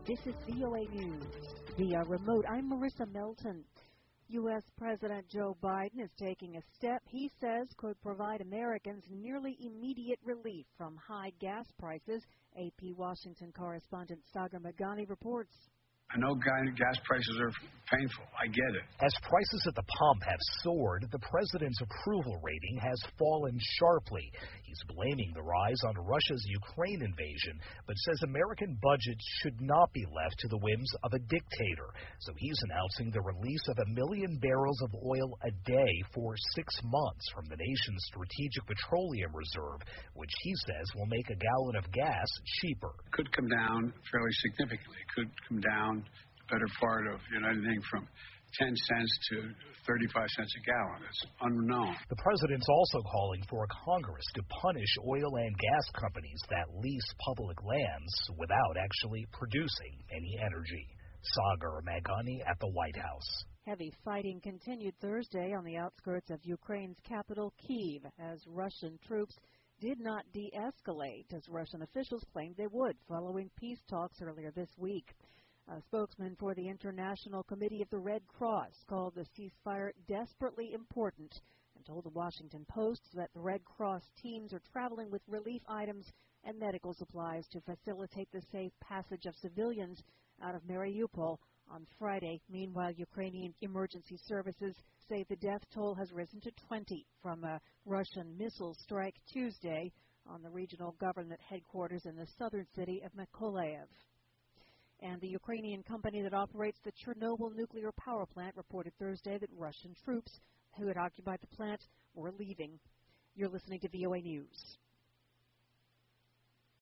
This is VOA News via remote. I'm Marissa Melton. U.S. President Joe Biden is taking a step he says could provide Americans nearly immediate relief from high gas prices. AP Washington correspondent Sagar Meghani reports. I know gas prices are painful. I get it. As prices at the pump have soared, the president's approval rating has fallen sharply. He's blaming the rise on Russia's Ukraine invasion, but says American budgets should not be left to the whims of a dictator. So he's announcing the release of 1 million barrels of oil a day for 6 months from the nation's strategic petroleum reserve, which he says will make a gallon of gas cheaper. It could come down fairly significantly. It could come down the better part of anything from 10 cents to 35 cents a gallon. It's unknown. The president's also calling for Congress to punish oil and gas companies that lease public lands without actually producing any energy. Sagar Meghani at the White House. Heavy fighting continued Thursday on the outskirts of Ukraine's capital, Kyiv, as Russian troops did not de-escalate, as Russian officials claimed they would, following peace talks earlier this week. A spokesman for the International Committee of the Red Cross called the ceasefire desperately important and told the Washington Post that the Red Cross teams are traveling with relief items and medical supplies to facilitate the safe passage of civilians out of Mariupol on Friday. Meanwhile, Ukrainian emergency services say the death toll has risen to 20 from a Russian missile strike Tuesday on the regional government headquarters in the southern city of Mykolaiv. And the Ukrainian company that operates the Chernobyl nuclear power plant reported Thursday that Russian troops who had occupied the plant were leaving. You're listening to VOA News.